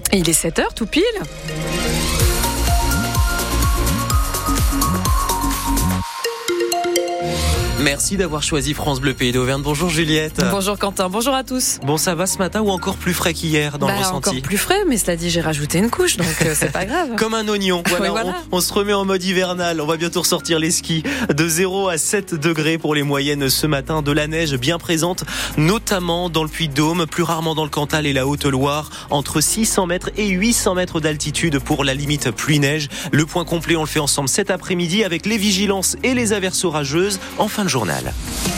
Et il est 7h tout pile. Merci d'avoir choisi France Bleu Pays d'Auvergne. Bonjour Juliette. Bonjour Quentin, bonjour à tous. Bon, ça va ce matin ou encore plus frais qu'hier dans le ressenti? Encore plus frais, mais cela dit, j'ai rajouté une couche, donc c'est pas grave. Comme un oignon. Voilà, oui, voilà. On se remet en mode hivernal. On va bientôt ressortir les skis. De 0 à 7 degrés pour les moyennes ce matin. De la neige bien présente, notamment dans le Puy-de-Dôme, plus rarement dans le Cantal et la Haute-Loire. Entre 600 mètres et 800 mètres d'altitude pour la limite pluie-neige. Le point complet, on le fait ensemble cet après-midi avec les vigilances et les averses orageuses en fin de journal.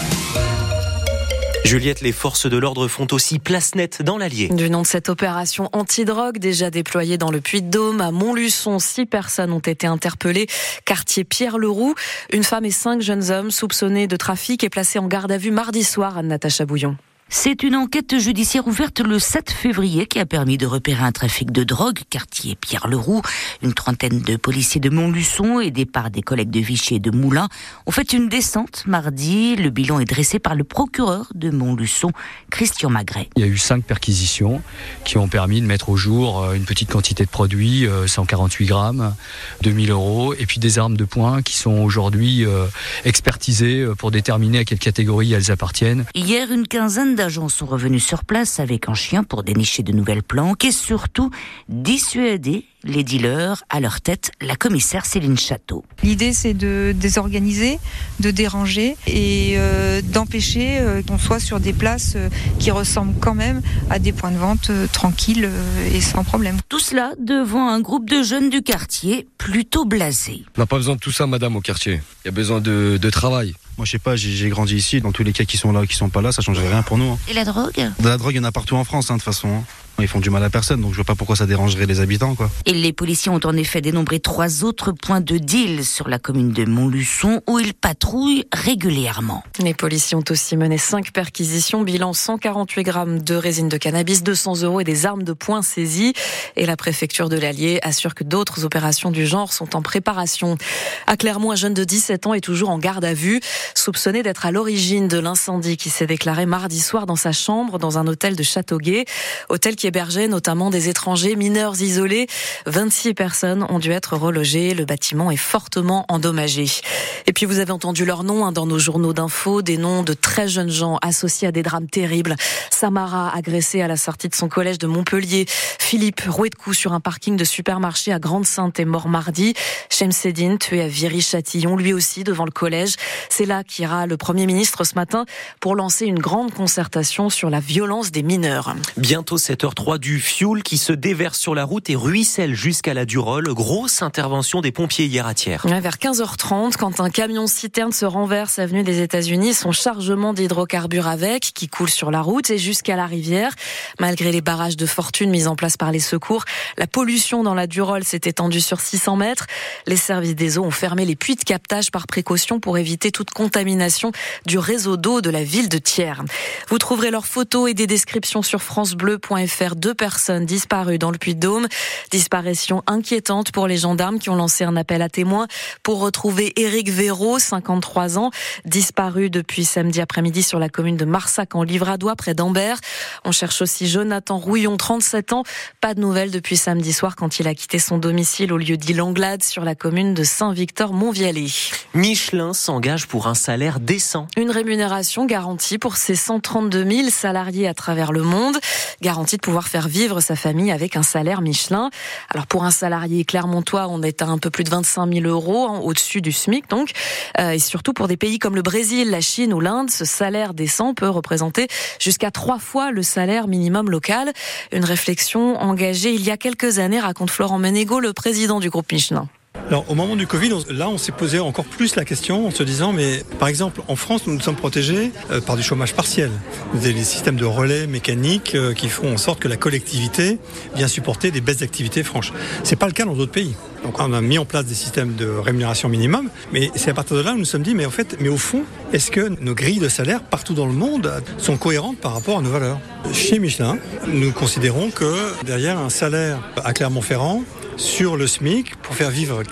Juliette, les forces de l'ordre font aussi place nette dans l'Allier. Du nom de cette opération antidrogue déjà déployée dans le Puy-de-Dôme, à Montluçon, 6 personnes ont été interpellées. Quartier Pierre-Leroux, une femme et 5 jeunes hommes soupçonnés de trafic et placés en garde à vue mardi soir à Natacha Bouillon. C'est une enquête judiciaire ouverte le 7 février qui a permis de repérer un trafic de drogue, quartier Pierre-Leroux. Une trentaine de policiers de Montluçon, aidés par des collègues de Vichy et de Moulins, ont fait une descente mardi. Le bilan est dressé par le procureur de Montluçon, Christian Magret. Il y a eu 5 perquisitions qui ont permis de mettre au jour une petite quantité de produits, 148 grammes, 2000 €, et puis des armes de poing qui sont aujourd'hui expertisées pour déterminer à quelle catégorie elles appartiennent. Hier, une quinzaine d'agents sont revenus sur place avec un chien pour dénicher de nouvelles planques et surtout dissuader les dealers. À leur tête, la commissaire Céline Château. L'idée, c'est de désorganiser, de déranger et d'empêcher qu'on soit sur des places qui ressemblent quand même à des points de vente tranquilles et sans problème. Tout cela devant un groupe de jeunes du quartier plutôt blasés. On n'a pas besoin de tout ça, madame, au quartier. Il y a besoin de travail. Moi, je sais pas, j'ai grandi ici. Dans tous les cas qui sont là ou qui sont pas là, ça change rien pour nous. Et la drogue ? De la drogue, il y en a partout en France, de toute façon. Ils font du mal à personne, donc je vois pas pourquoi ça dérangerait les habitants, quoi. Et les policiers ont en effet dénombré 3 autres points de deal sur la commune de Montluçon où ils patrouillent régulièrement. Les policiers ont aussi mené 5 perquisitions, bilan 148 grammes de résine de cannabis, 200 € et des armes de poing saisies. Et la préfecture de l'Allier assure que d'autres opérations du genre sont en préparation. À Clermont, un jeune de 17 ans est toujours en garde à vue, soupçonné d'être à l'origine de l'incendie qui s'est déclaré mardi soir dans sa chambre dans un hôtel de Châteauguay. Hôtel qui hébergeait notamment des étrangers mineurs isolés. 26 personnes ont dû être relogées. Le bâtiment est fortement endommagé. Et puis vous avez entendu leurs noms dans nos journaux d'infos, des noms de très jeunes gens associés à des drames terribles. Samara, agressée à la sortie de son collège de Montpellier. Philippe, roué de coups sur un parking de supermarché à Grande-Sainte, est mort mardi. Shemseddine, tué à Viry-Châtillon, lui aussi devant le collège. C'est là qu'ira le Premier ministre ce matin pour lancer une grande concertation sur la violence des mineurs. Bientôt 7h03, du fioul qui se déverse sur la route et ruisselle jusqu'à la Durolle. Grosse intervention des pompiers hier à Thiers. Vers 15h30, quand un camion-citerne se renverse avenue des États-Unis, son chargement d'hydrocarbures avec, qui coule sur la route et jusqu'à la rivière. Malgré les barrages de fortune mis en place par les secours, la pollution dans la Durolle s'est étendue sur 600 mètres. Les services des eaux ont fermé les puits de captage par précaution pour éviter toute contamination du réseau d'eau de la ville de Thiers. Vous trouverez leurs photos et des descriptions sur francebleu.fr. 2 personnes disparues dans le Puy-de-Dôme. Disparition inquiétante pour les gendarmes qui ont lancé un appel à témoins pour retrouver Éric Véraud, 53 ans, disparu depuis samedi après-midi sur la commune de Marsac en Livradois, près d'Ambert. On cherche aussi Jonathan Rouillon, 37 ans. Pas de nouvelles depuis samedi soir quand il a quitté son domicile au lieu dit Langlade sur la commune de Saint-Victor-Montvialet. Michelin s'engage pour un salaire décent. Une rémunération garantie pour ses 132 000 salariés à travers le monde. Garantie de pouvoir faire vivre sa famille avec un salaire Michelin. Alors pour un salarié clermontois, on est à un peu plus de 25 000 €, au-dessus du SMIC donc. Et surtout pour des pays comme le Brésil, la Chine ou l'Inde, ce salaire décent peut représenter jusqu'à 3 fois le salaire minimum local. Une réflexion engagée il y a quelques années, raconte Florent Ménégo, le président du groupe Michelin. Alors, au moment du Covid, on s'est posé encore plus la question en se disant, mais par exemple, en France, nous sommes protégés par du chômage partiel. Vous avez les systèmes de relais mécaniques qui font en sorte que la collectivité vient supporter des baisses d'activité franches. C'est pas le cas dans d'autres pays. Donc, on a mis en place des systèmes de rémunération minimum, mais c'est à partir de là où nous nous sommes dit, mais au fond, est-ce que nos grilles de salaire partout dans le monde sont cohérentes par rapport à nos valeurs ? Chez Michelin, nous considérons que derrière un salaire à Clermont-Ferrand, sur le SMIC, pour faire vivre 4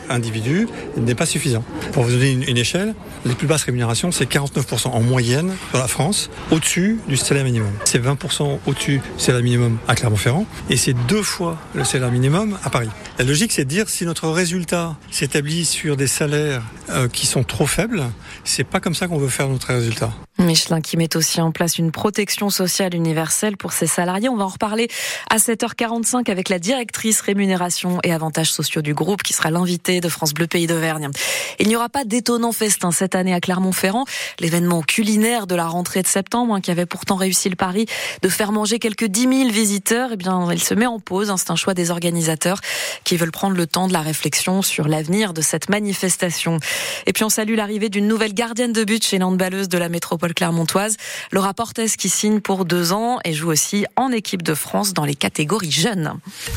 individu n'est pas suffisant. Pour vous donner une échelle, les plus basses rémunérations, c'est 49% en moyenne sur la France, au-dessus du salaire minimum. C'est 20% au-dessus du salaire minimum à Clermont-Ferrand et c'est 2 fois le salaire minimum à Paris. La logique, c'est de dire si notre résultat s'établit sur des salaires qui sont trop faibles, c'est pas comme ça qu'on veut faire notre résultat. Michelin qui met aussi en place une protection sociale universelle pour ses salariés. On va en reparler à 7h45 avec la directrice rémunération et avantages sociaux du groupe qui sera l'invitée de France Bleu Pays d'Auvergne. Il n'y aura pas d'étonnant festin cette année à Clermont-Ferrand. L'événement culinaire de la rentrée de septembre, qui avait pourtant réussi le pari de faire manger quelques 10 000 visiteurs, il se met en pause. C'est un choix des organisateurs qui veulent prendre le temps de la réflexion sur l'avenir de cette manifestation. Et puis on salue l'arrivée d'une nouvelle gardienne de but chez l'handballeuse de la métropole clermontoise, Laura Portes, qui signe pour 2 ans et joue aussi en équipe de France dans les catégories jeunes.